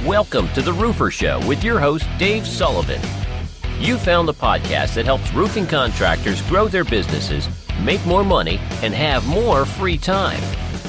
Welcome to The Roofer Show with your host, Dave Sullivan. You found the podcast that helps roofing contractors grow their businesses, make more money, and have more free time.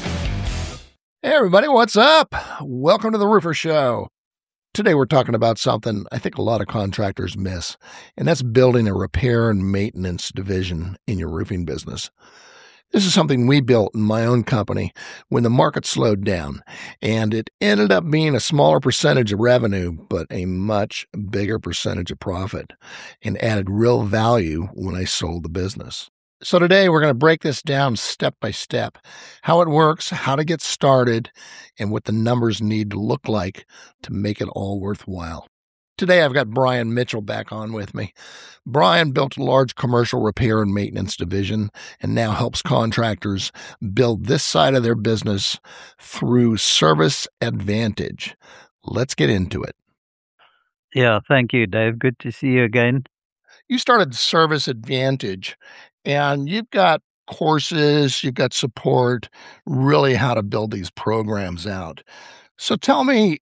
Hey everybody, what's up? Welcome to The Roofer Show. Today we're talking about something I think a lot of contractors miss, and that's building a repair and maintenance division in your roofing business. This is something we built in my own company when the market slowed down, and it ended up being a smaller percentage of revenue, but a much bigger percentage of profit, and added real value when I sold the business. So today we're going to break this down step by step, how it works, how to get started, and what the numbers need to look like to make it all worthwhile. Today I've got Brian Mitchell back on with me. Brian built a large commercial repair and maintenance division and now helps contractors build this side of their business through Service Advantage. Let's get into it. Yeah, thank you, Dave. Good to see you again. You started Service Advantage, and you've got courses, you've got support, really how to build these programs out. So tell me,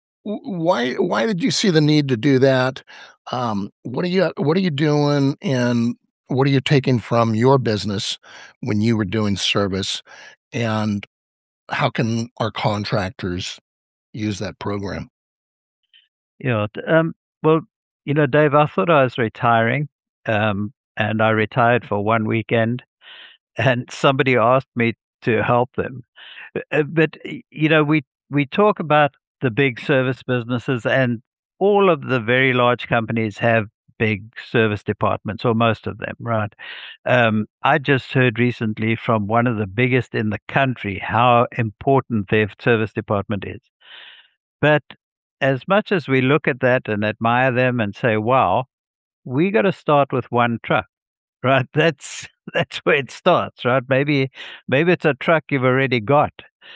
why did you see the need to do that? What are you doing, and what are you taking from your business when you were doing service, and how can our contractors use that program? Yeah. Well, Dave, I thought I was retiring, and I retired for one weekend, and somebody asked me to help them. But we talk about the big service businesses, and all of the very large companies have big service departments, or most of them, right? I just heard recently from one of the biggest in the country how important their service department is. But as much as we look at that and admire them and say, wow, we got to start with one truck, right? That's where it starts, right? Maybe it's a truck you've already got.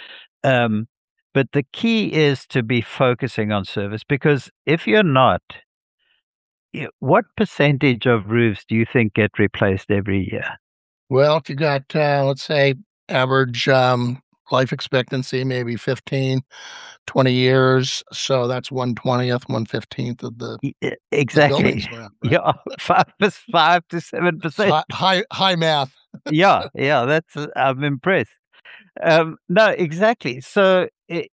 But the key is to be focusing on service, because if you're not, what percentage of roofs do you think get replaced every year? Well, if you got, let's say, average life expectancy, maybe 15, 20 years. So that's 1/20th, 1/15th of the exactly. buildings around, right? Yeah, 5 to 7%. High math. Yeah, I'm impressed. No, exactly. So,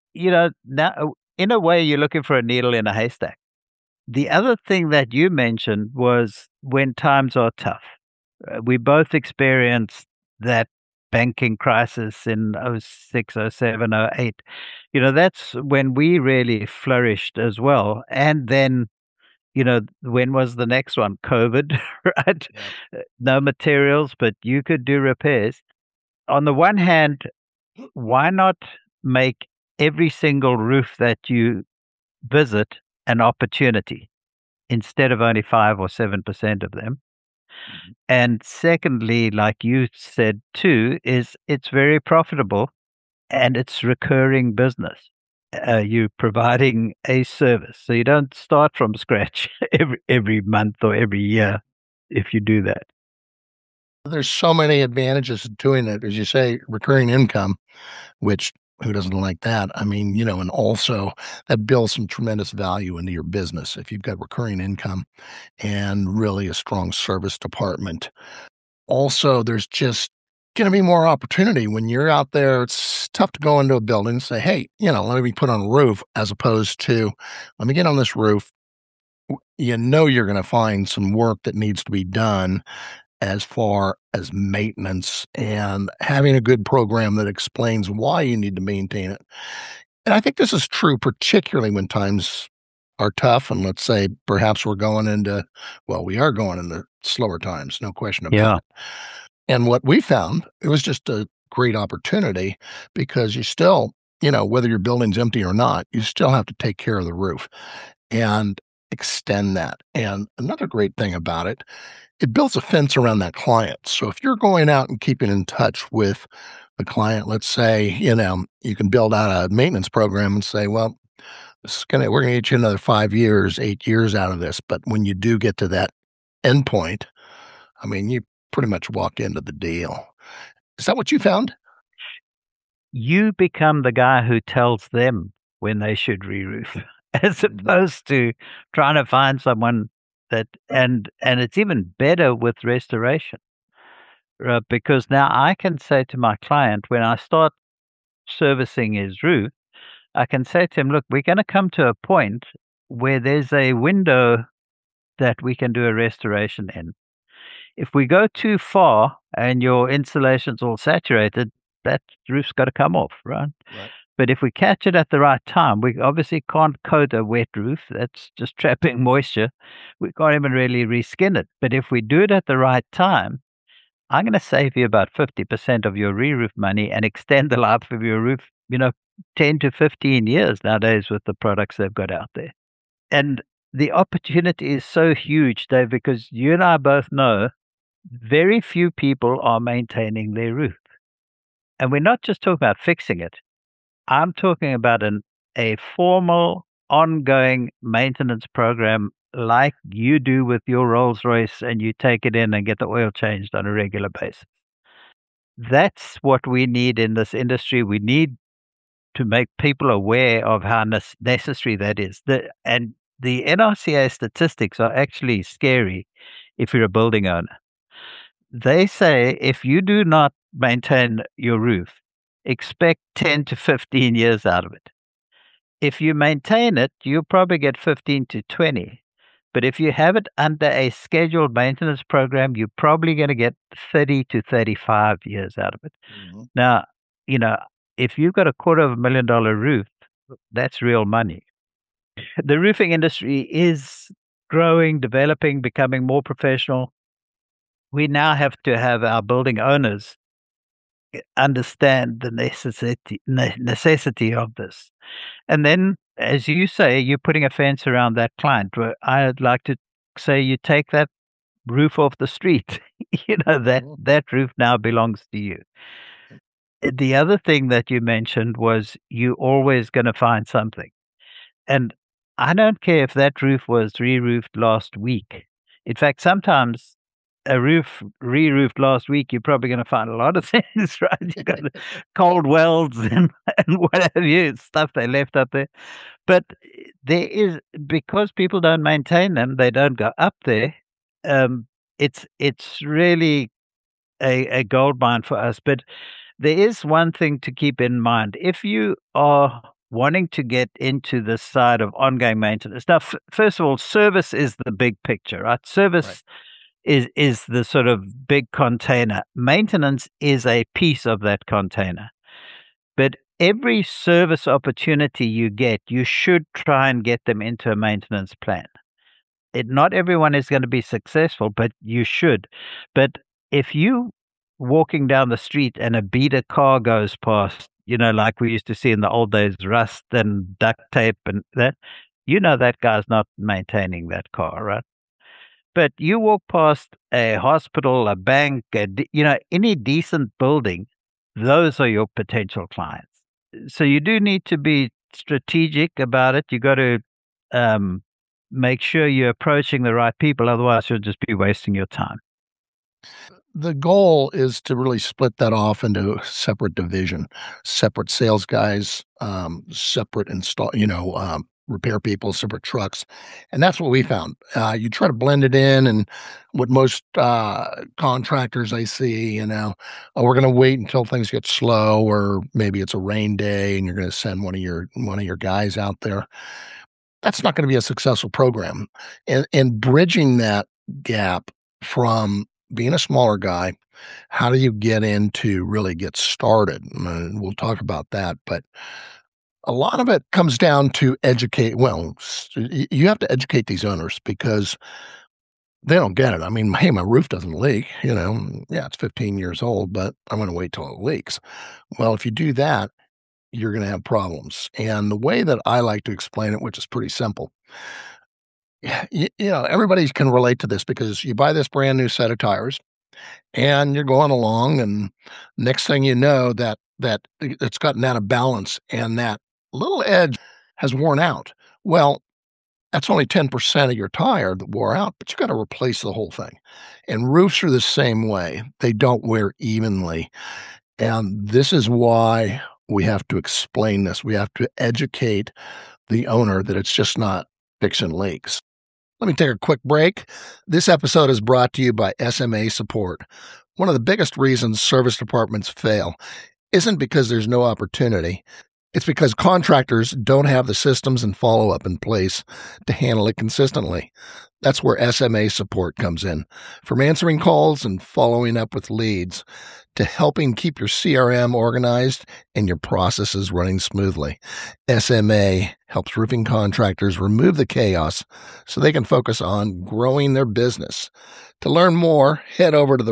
now in a way, you're looking for a needle in a haystack. The other thing that you mentioned was when times are tough. We both experienced that banking crisis in 06, 07, 08. That's when we really flourished as well. And then, when was the next one? COVID, right? Yeah. No materials, but you could do repairs. On the one hand, why not make every single roof that you visit an opportunity instead of only 5 or 7% of them? Mhm. And secondly, like you said too, is it's very profitable and it's recurring business. You're providing a service, so you don't start from scratch every month or every year if you do that. There's so many advantages to doing it, as you say, recurring income, which who doesn't like that? I mean, and also that builds some tremendous value into your business if you've got recurring income and really a strong service department. Also, there's just going to be more opportunity when you're out there. It's tough to go into a building and say, hey, let me put on a roof, as opposed to, let me get on this roof. You're going to find some work that needs to be done as far as maintenance, and having a good program that explains why you need to maintain it. And I think this is true particularly when times are tough, and let's say perhaps we are going into slower times, no question about Yeah. it. And what we found, it was just a great opportunity, because you still, whether your building's empty or not, you still have to take care of the roof and extend that. And another great thing about it builds a fence around that client. So if you're going out and keeping in touch with the client, let's say, you can build out a maintenance program and say, well, we're gonna get you another 5 years, 8 years out of this. But when you do get to that endpoint, I mean, you pretty much walk into the deal. Is that what you found? You become the guy who tells them when they should re-roof. as opposed to trying to find someone that, and it's even better with restoration, because now I can say to my client, when I start servicing his roof, I can say to him, look, we're going to come to a point where there's a window that we can do a restoration in. If we go too far and your insulation's all saturated, that roof's got to come off, right? But if we catch it at the right time, we obviously can't coat a wet roof. That's just trapping moisture. We can't even really reskin it. But if we do it at the right time, I'm going to save you about 50% of your re-roof money and extend the life of your roof, 10 to 15 years nowadays with the products they've got out there. And the opportunity is so huge, Dave, because you and I both know very few people are maintaining their roof. And we're not just talking about fixing it. I'm talking about a formal, ongoing maintenance program like you do with your Rolls Royce, and you take it in and get the oil changed on a regular basis. That's what we need in this industry. We need to make people aware of how necessary that is. And the NRCA statistics are actually scary if you're a building owner. They say if you do not maintain your roof, expect 10 to 15 years out of it. If you maintain it, you'll probably get 15 to 20. But if you have it under a scheduled maintenance program, you're probably going to get 30 to 35 years out of it. Mm-hmm. Now, if you've got $250,000 roof, that's real money. The roofing industry is growing, developing, becoming more professional. We now have to have our building owners understand the necessity of this. And then, as you say, you're putting a fence around that client. I'd like to say you take that roof off the street. That roof now belongs to you. The other thing that you mentioned was you're always going to find something. And I don't care if that roof was re-roofed last week. In fact, sometimes a roof re-roofed last week, you're probably going to find a lot of things, right? You got cold welds and what have you, stuff they left up there. But there is, because people don't maintain them, they don't go up there. It's really a gold mine for us. But there is one thing to keep in mind. If you are wanting to get into the side of ongoing maintenance, now, first of all, service is the big picture, right? Service is the sort of big container. Maintenance is a piece of that container. But every service opportunity you get, you should try and get them into a maintenance plan. Not everyone is going to be successful, but you should. But if you walking down the street and a beater car goes past, like we used to see in the old days, rust and duct tape and that, that guy's not maintaining that car, right? But you walk past a hospital, a bank, any decent building, those are your potential clients. So you do need to be strategic about it. You got to make sure you're approaching the right people. Otherwise, you'll just be wasting your time. The goal is to really split that off into a separate division, separate sales guys, separate repair people, separate trucks. And that's what we found. You try to blend it in, and what most contractors I see, we're going to wait until things get slow, or maybe it's a rain day and you're going to send one of your guys out there. That's not going to be a successful program. And bridging that gap from being a smaller guy, how do you get into really get started? And we'll talk about that, but a lot of it comes down to educate. Well, you have to educate these owners because they don't get it. I mean, hey, my roof doesn't leak, it's 15 years old, but I'm going to wait till it leaks. Well, if you do that, you're going to have problems. And the way that I like to explain it, which is pretty simple, everybody can relate to this, because you buy this brand new set of tires and you're going along, and next thing you know, that it's gotten out of balance and that little edge has worn out. Well, that's only 10% of your tire that wore out, but you got to replace the whole thing. And roofs are the same way. They don't wear evenly. And this is why we have to explain this. We have to educate the owner that it's just not fixing leaks. Let me take a quick break. This episode is brought to you by SMA Support. One of the biggest reasons service departments fail isn't because there's no opportunity. It's because contractors don't have the systems and follow-up in place to handle it consistently. That's where SMA Support comes in, from answering calls and following up with leads to helping keep your CRM organized and your processes running smoothly. SMA helps roofing contractors remove the chaos so they can focus on growing their business. To learn more, head over to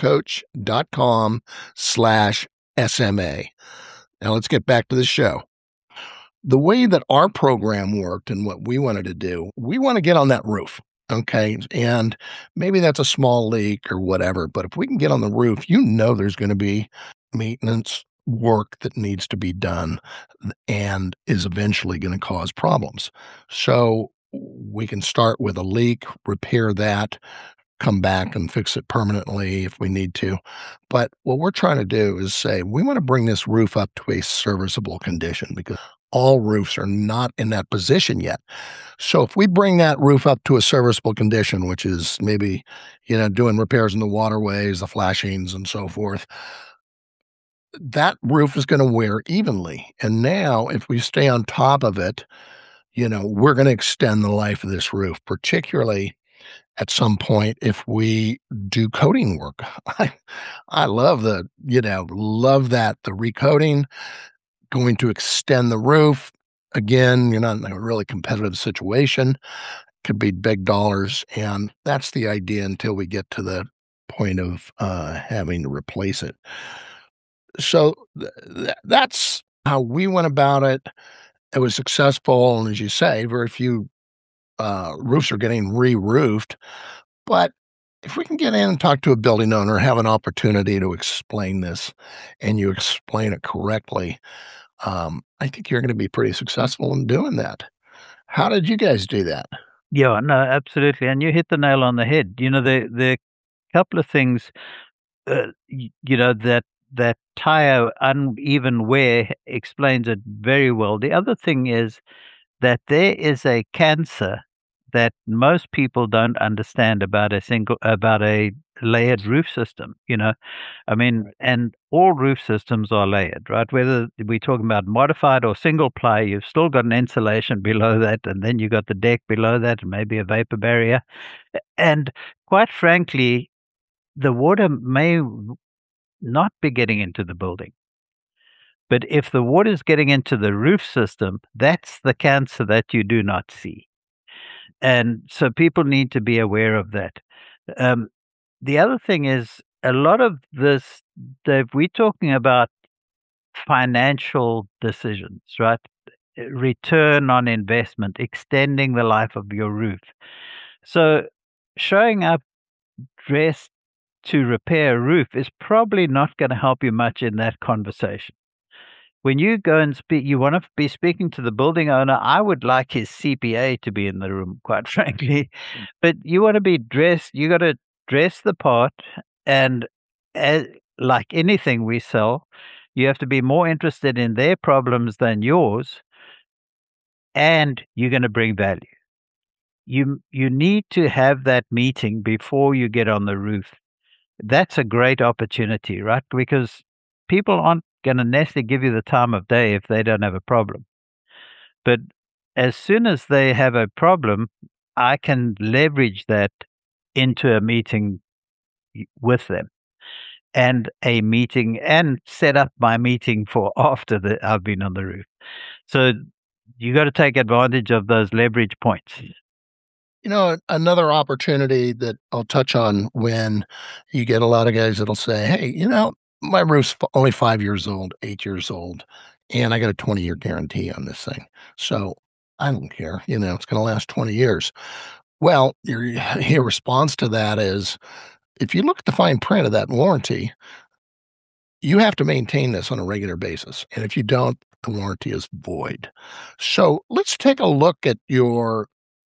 theroofercoach.com/SMA. Now let's get back to the show. The way that our program worked and what we wanted to do, we want to get on that roof. Okay. And maybe that's a small leak or whatever, but if we can get on the roof, there's going to be maintenance work that needs to be done and is eventually going to cause problems. So we can start with a leak, repair that, come back and fix it permanently if we need to. But what we're trying to do is say, we want to bring this roof up to a serviceable condition because all roofs are not in that position yet. So if we bring that roof up to a serviceable condition, which is maybe, doing repairs in the waterways, the flashings and so forth, that roof is going to wear evenly. And now if we stay on top of it, we're going to extend the life of this roof, particularly at some point if we do coating work. I love the recoating, going to extend the roof. Again, you're not in a really competitive situation. Could be big dollars, and that's the idea until we get to the point of having to replace it. So that's how we went about it. It was successful, and as you say, very few roofs are getting re-roofed. But if we can get in and talk to a building owner, have an opportunity to explain this, and you explain it correctly, I think you're going to be pretty successful in doing that. How did you guys do that? Yeah, no, absolutely. And you hit the nail on the head. The couple of things, that tire uneven wear explains it very well. The other thing is that there is a cancer that most people don't understand about a layered roof system. And all roof systems are layered, right? Whether we're talking about modified or single ply, you've still got an insulation below that, and then you got the deck below that, and maybe a vapor barrier. And quite frankly, the water may not be getting into the building. But if the water is getting into the roof system, that's the cancer that you do not see. And so people need to be aware of that. The other thing is a lot of this, Dave, we're talking about financial decisions, right? Return on investment, extending the life of your roof. So showing up dressed to repair a roof is probably not going to help you much in that conversation. When you go and speak, you want to be speaking to the building owner. I would like his CPA to be in the room, quite frankly. But you want to be dressed, you got to dress the part. And like anything we sell, you have to be more interested in their problems than yours. And you're going to bring value. You need to have that meeting before you get on the roof. That's a great opportunity, right? Because people aren't going to necessarily give you the time of day if they don't have a problem. But as soon as they have a problem, I can leverage that into a meeting with them and set up my meeting for after I've been on the roof. So you got to take advantage of those leverage points. Another opportunity that I'll touch on when you get a lot of guys that'll say, hey, my roof's only 5 years old, 8 years old, and I got a 20-year guarantee on this thing. So I don't care, it's going to last 20 years. Well, your response to that is, if you look at the fine print of that warranty, you have to maintain this on a regular basis. And if you don't, the warranty is void. So let's take a look at your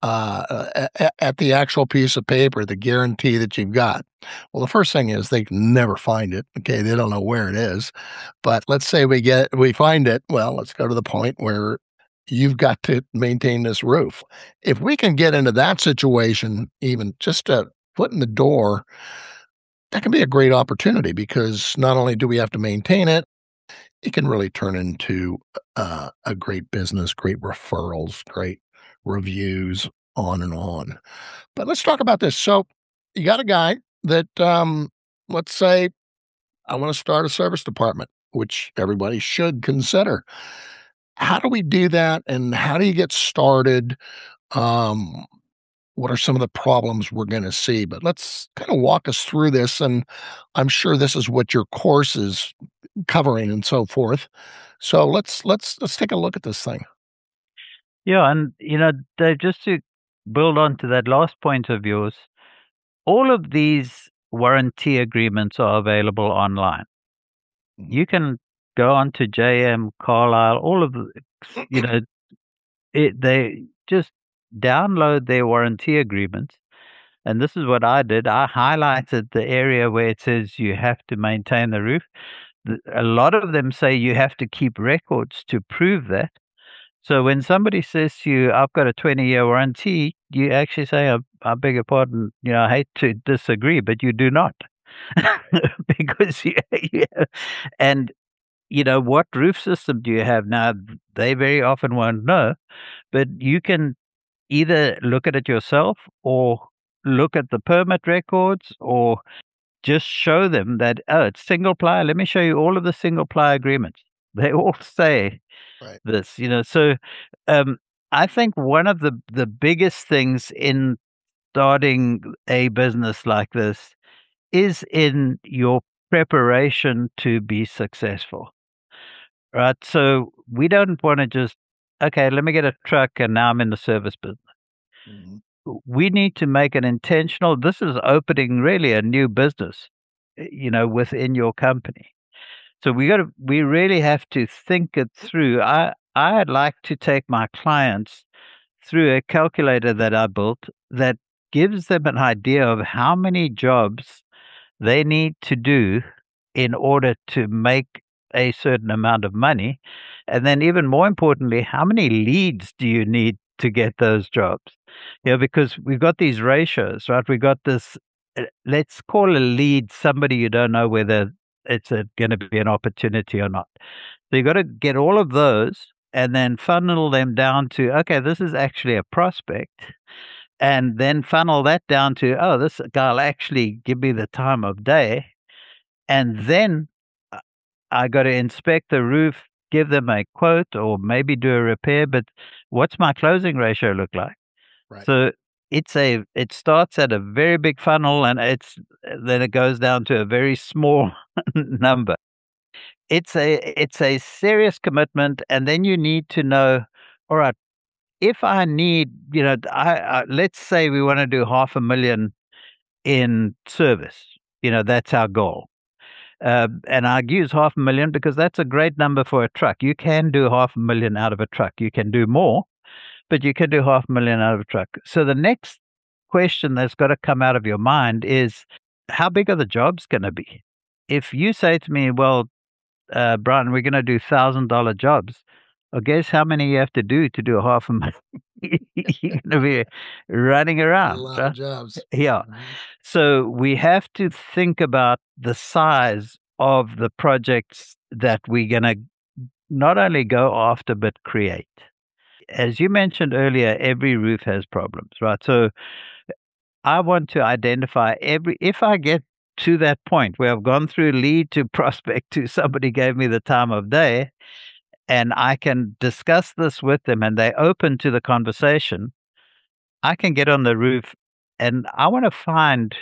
at the actual piece of paper, the guarantee that you've got. Well, the first thing is they can never find it. Okay, they don't know where it is. But let's say we find it. Well, let's go to the point where you've got to maintain this roof. If we can get into that situation, even just a foot in the door, that can be a great opportunity because not only do we have to maintain it, it can really turn into a great business, great referrals, great reviews, on and on. But let's talk about this. So you got a guy that, let's say, I want to start a service department, which everybody should consider. How do we do that, and how do you get started? Um, what are some of the problems we're going to see? But let's kind of walk us through this, and I'm sure this is what your course is covering and so forth. So let's take a look at this thing. Yeah, and Dave, just to build on to that last point of yours, all of these warranty agreements are available online. You can go on to JM, Carlisle, all of they just download their warranty agreements. And this is what I did. I highlighted the area where it says you have to maintain the roof. A lot of them say you have to keep records to prove that. So when somebody says to you, I've got a 20-year warranty, you actually say, I beg your pardon, I hate to disagree, but you do not. Because and what roof system do you have? Now, they very often won't know, but you can either look at it yourself or look at the permit records or just show them that, oh, it's single ply. Let me show you all of the single ply agreements. They all say this, So I think one of the biggest things in starting a business like this is in your preparation to be successful, right? So we don't want to just, okay, let me get a truck and now I'm in the service business. We need to make an intentional, this is opening really a new business, within your company. So we really have to think it through. I'd like to take my clients through a calculator that I built that gives them an idea of how many jobs they need to do in order to make a certain amount of money. And then even more importantly, how many leads do you need to get those jobs? Because we've got these ratios, right? We got this, let's call a lead somebody you don't know whether it's going to be an opportunity or not. So you got to get all of those and then funnel them down to, okay, this is actually a prospect. And then funnel that down to, oh, this guy will actually give me the time of day. And then I got to inspect the roof, give them a quote, or maybe do a repair. But what's my closing ratio look like? Right. So it starts at a very big funnel, and then it goes down to a very small number. It's a serious commitment, and then you need to know, all right, if I need, I let's say we want to do $500,000 in service, that's our goal. And I use $500,000 because that's a great number for a truck. You can do $500,000 out of a truck. You can do more, but you can do $500,000 out of a truck. So the next question that's got to come out of your mind is, how big are the jobs going to be? If you say to me, well, Brian, we're going to do $1,000 jobs, well, guess how many you have to do $500,000? You're going to be running around. A lot of jobs. Yeah. So we have to think about the size of the projects that we're going to not only go after, but create. As you mentioned earlier, every roof has problems, right? So I want to identify if I get to that point where I've gone through lead to prospect to somebody gave me the time of day, and I can discuss this with them and they're open to the conversation, I can get on the roof and I want to find,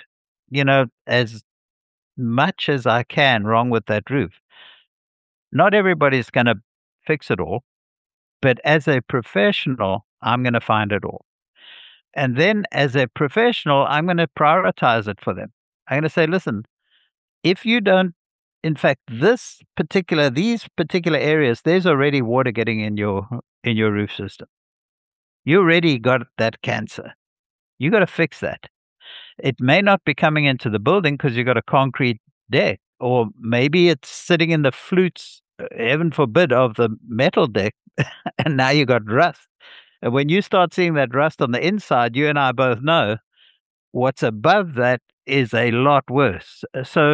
as much as I can wrong with that roof. Not everybody's going to fix it all, but as a professional, I'm going to find it all. And then as a professional, I'm going to prioritize it for them. I'm going to say, listen, if you don't, in fact, these particular areas, there's already water getting in your roof system. You already got that cancer. You got to fix that. It may not be coming into the building because you got a concrete deck, or maybe it's sitting in the flutes, heaven forbid, of the metal deck, and now you got rust. And when you start seeing that rust on the inside, you and I both know what's above that is a lot worse. So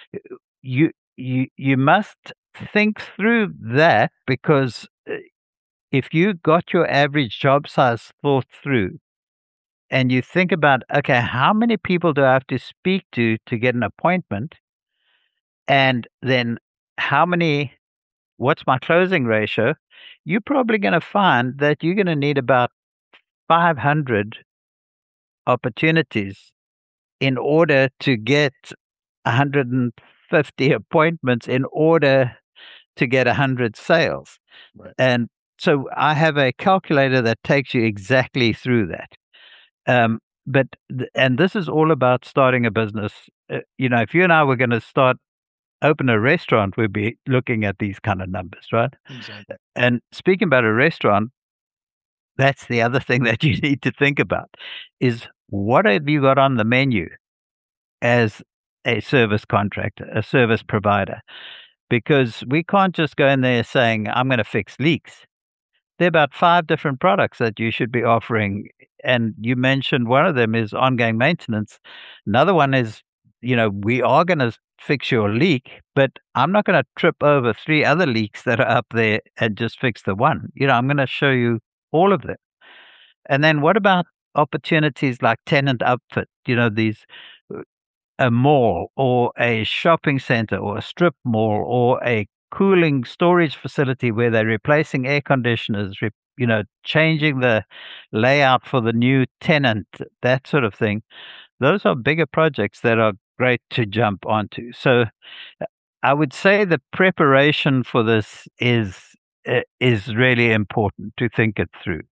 you must think through that, because if you got your average job size thought through, and you think about, okay, how many people do I have to speak to get an appointment? And then what's my closing ratio? You're probably going to find that you're going to need about 500 opportunities in order to get 150 appointments in order to get 100 sales. Right. And so I have a calculator that takes you exactly through that. And this is all about starting a business. If you and I were going to open a restaurant, we'd be looking at these kind of numbers, right? Exactly. And speaking about a restaurant, that's the other thing that you need to think about is, what have you got on the menu as a service contractor, a service provider? Because we can't just go in there saying, I'm going to fix leaks. There are about 5 different products that you should be offering. And you mentioned one of them is ongoing maintenance. Another one is, we are going to fix your leak, but I'm not going to trip over 3 other leaks that are up there and just fix the one. I'm going to show you all of them. And then what about opportunities like tenant outfit? A mall or a shopping center or a strip mall or a cooling storage facility where they're replacing air conditioners, changing the layout for the new tenant, that sort of thing. Those are bigger projects that are great to jump onto. So I would say the preparation for this is really important to think it through,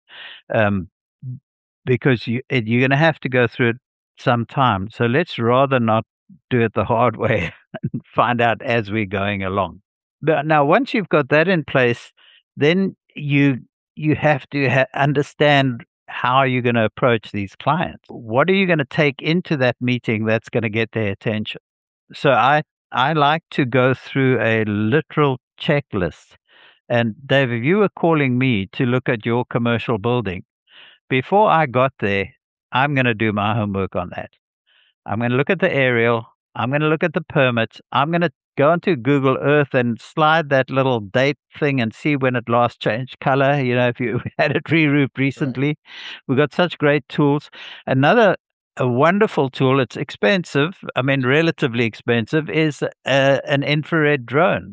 because you're going to have to go through it sometime. So let's rather not do it the hard way and find out as we're going along. But now, once you've got that in place, then you have to understand how you're going to approach these clients. What are you going to take into that meeting that's going to get their attention? So I like to go through a literal checklist. And Dave, if you were calling me to look at your commercial building, before I got there, I'm going to do my homework on that. I'm going to look at the aerial. I'm going to look at the permits. I'm going to go into Google Earth and slide that little date thing and see when it last changed color. If you had it re-roofed recently. Right. We've got such great tools. A wonderful tool, it's expensive, relatively expensive, is an infrared drone.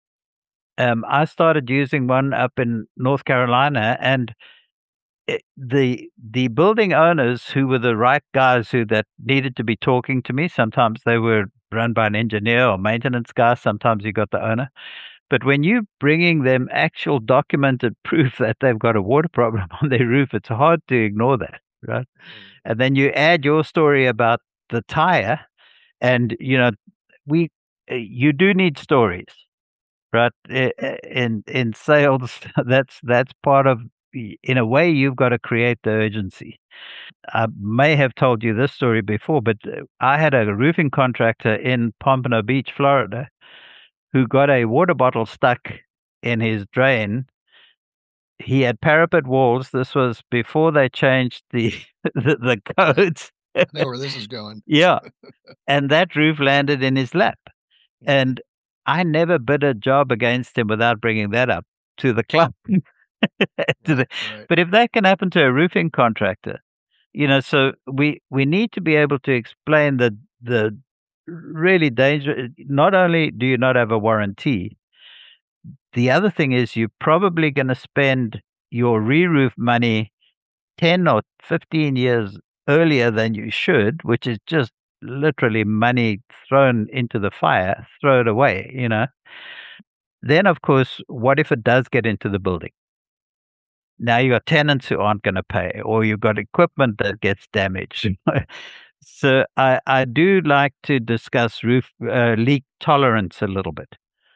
I started using one up in North Carolina, and the building owners, who were the right guys that needed to be talking to me, sometimes they were run by an engineer or maintenance guy, sometimes you got the owner. But when you're bringing them actual documented proof that they've got a water problem on their roof, it's hard to ignore that, right? And then you add your story about the tire, and you do need stories, right? In sales, that's part of. In a way, you've got to create the urgency. I may have told you this story before, but I had a roofing contractor in Pompano Beach, Florida, who got a water bottle stuck in his drain. He had parapet walls. This was before they changed the codes. I know where this is going. Yeah. And that roof landed in his lap. And I never bid a job against him without bringing that up to the club. Right. But if that can happen to a roofing contractor, so we need to be able to explain the really dangerous. Not only do you not have a warranty, the other thing is you're probably going to spend your re-roof money 10 or 15 years earlier than you should, which is just literally money thrown into the fire, throw it away, Then, of course, what if it does get into the building? Now you got tenants who aren't going to pay, or you've got equipment that gets damaged. So I do like to discuss roof leak tolerance a little bit.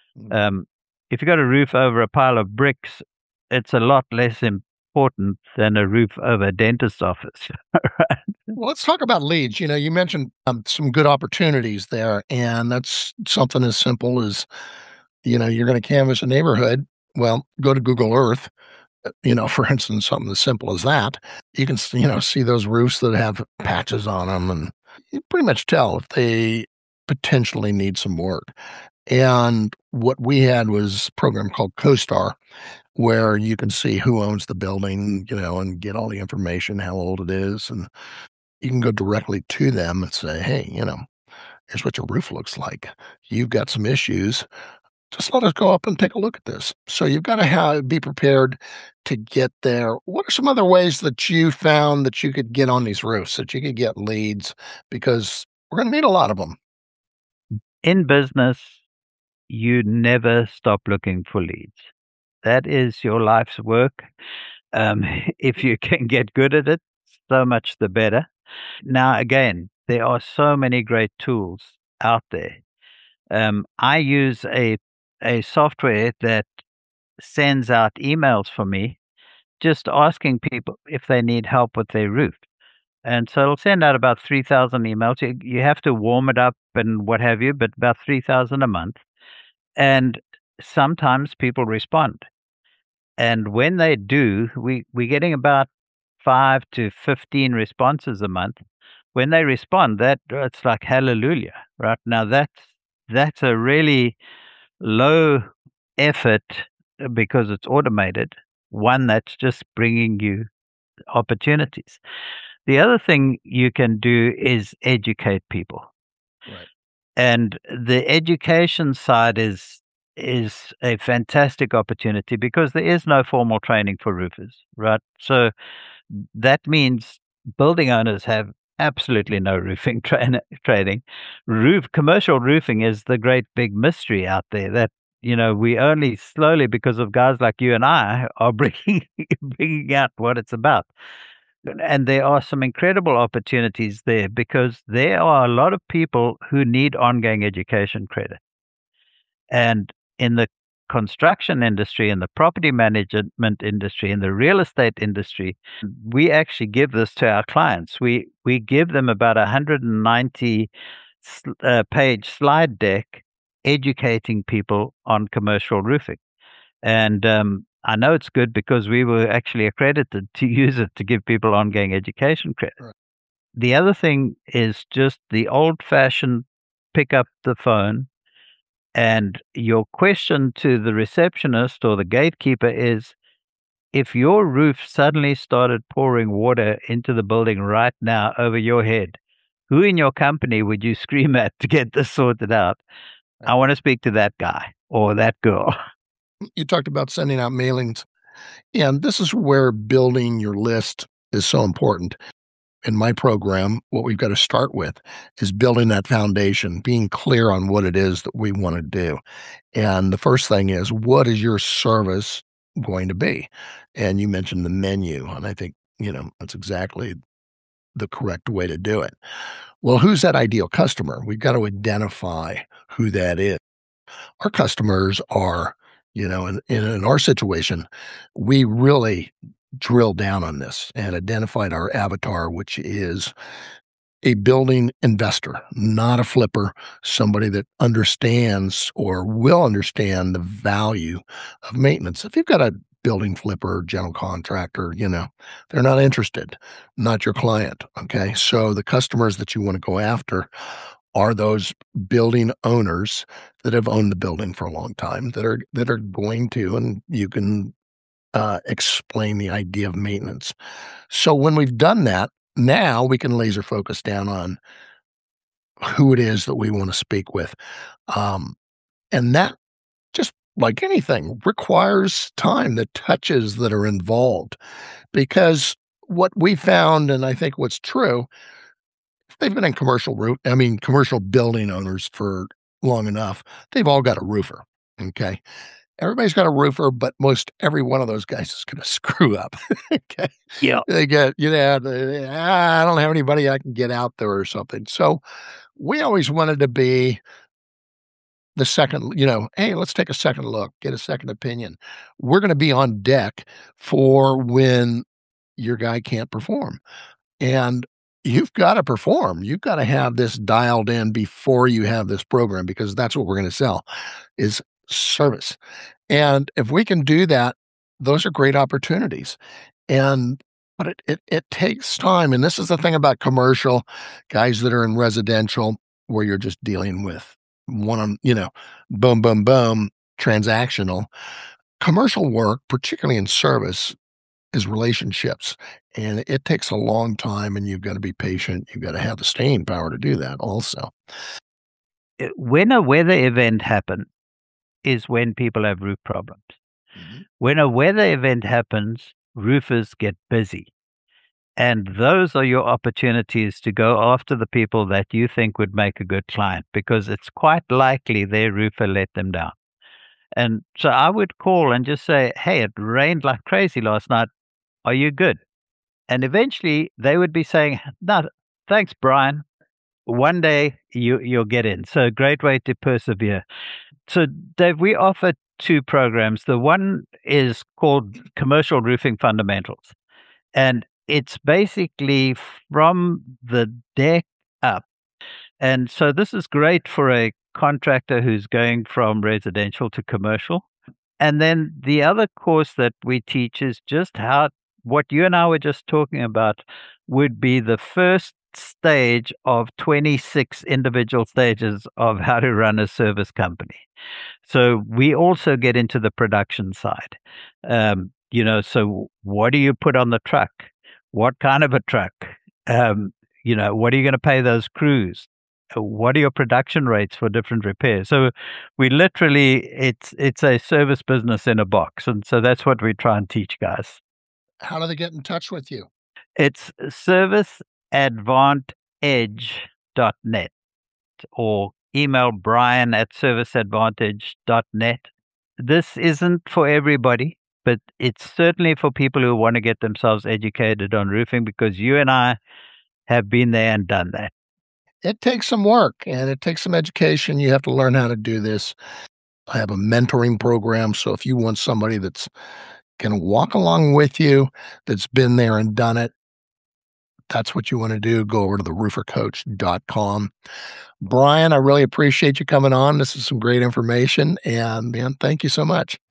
If you've got a roof over a pile of bricks, it's a lot less important than a roof over a dentist's office. Right? Well, let's talk about leads. You mentioned some good opportunities there, and that's something as simple as, you're going to canvass a neighborhood Well, go to Google Earth, for instance, something as simple as that. You can, see those roofs that have patches on them, and you pretty much tell if they potentially need some work. And what we had was a program called CoStar, where you can see who owns the building, and get all the information, how old it is. And you can go directly to them and say, hey, here's what your roof looks like. You've got some issues. Just let us go up and take a look at this. So you've got to be prepared to get there. What are some other ways that you found that you could get on these roofs, that you could get leads? Because we're going to need a lot of them. In business, you never stop looking for leads. That is your life's work. If you can get good at it, so much the better. Now, again, there are so many great tools out there. I use a software that sends out emails for me, just asking people if they need help with their roof. And so it'll send out about 3,000 emails. You have to warm it up and what have you, but about 3,000 a month. And sometimes people respond. And when they do, we're getting about 5 to 15 responses a month. When they respond, it's like hallelujah, right? Now that's a really low effort because it's automated, one that's just bringing you opportunities. The other thing you can do is educate people. Right. And the education side is a fantastic opportunity because there is no formal training for roofers, right? So that means building owners have absolutely no roofing training. Commercial roofing is the great big mystery out there that, we only slowly, because of guys like you and I, are bringing out what it's about. And there are some incredible opportunities there because there are a lot of people who need ongoing education credit. And in the construction industry, in the property management industry, in the real estate industry, we actually give this to our clients. We give them about 190 page slide deck educating people on commercial roofing. And I know it's good because we were actually accredited to use it to give people ongoing education credit. Right. The other thing is just the old-fashioned pick up the phone, and your question to the receptionist or the gatekeeper is, if your roof suddenly started pouring water into the building right now over your head, who in your company would you scream at to get this sorted out? I want to speak to that guy or that girl. You talked about sending out mailings, and this is where building your list is so important. In my program, what we've got to start with is building that foundation, being clear on what it is that we want to do. And the first thing is, what is your service going to be? And you mentioned the menu, and I think, that's exactly the correct way to do it. Well, who's that ideal customer? We've got to identify who that is. Our customers are, in our situation, we really drilled down on this and identified our avatar, which is a building investor, not a flipper, somebody that understands or will understand the value of maintenance. If you've got a building flipper, general contractor, they're not interested, not your client. Okay. So the customers that you want to go after are those building owners that have owned the building for a long time, that are going to, and you can explain the idea of maintenance. So when we've done that, now we can laser focus down on who it is that we want to speak with. And that, just like anything, requires time, the touches that are involved. Because what we found, and I think what's true, they've been in commercial building owners for long enough. They've all got a roofer. Okay. Everybody's got a roofer, but most every one of those guys is going to screw up. Okay. Yeah. They get, I don't have anybody I can get out there or something. So we always wanted to be the second, hey, let's take a second look, get a second opinion. We're going to be on deck for when your guy can't perform. And you've got to perform. You've got to have this dialed in before you have this program, because that's what we're going to sell is service. And if we can do that, those are great opportunities. But it takes time. And this is the thing about commercial guys that are in residential, where you're just dealing with boom, boom, boom, transactional. Commercial work, particularly in service, is relationships. And it takes a long time, and you've got to be patient. You've got to have the staying power to do that also. When a weather event happens is when people have roof problems. Mm-hmm. When a weather event happens, roofers get busy. And those are your opportunities to go after the people that you think would make a good client, because it's quite likely their roofer let them down. And so I would call and just say, hey, it rained like crazy last night. Are you good? And eventually they would be saying, no, thanks, Brian. One day you'll get in. So a great way to persevere. So Dave, we offer 2 programs. The one is called Commercial Roofing Fundamentals. And it's basically from the deck up. And so this is great for a contractor who's going from residential to commercial. And then the other course that we teach is just how what you and I were just talking about would be the first stage of 26 individual stages of how to run a service company. So we also get into the production side. So what do you put on the truck? What kind of a truck? What are you going to pay those crews? What are your production rates for different repairs? So we literally, it's a service business in a box. And so that's what we try and teach guys. How do they get in touch with you? It's serviceadvantage.net or email brian@serviceadvantage.net. This isn't for everybody, but it's certainly for people who want to get themselves educated on roofing, because you and I have been there and done that. It takes some work and it takes some education. You have to learn how to do this. I have a mentoring program. So if you want somebody that's going to walk along with you, that's been there and done it, that's what you want to do. Go over to theroofercoach.com. Brian, I really appreciate you coming on. This is some great information. And man, thank you so much.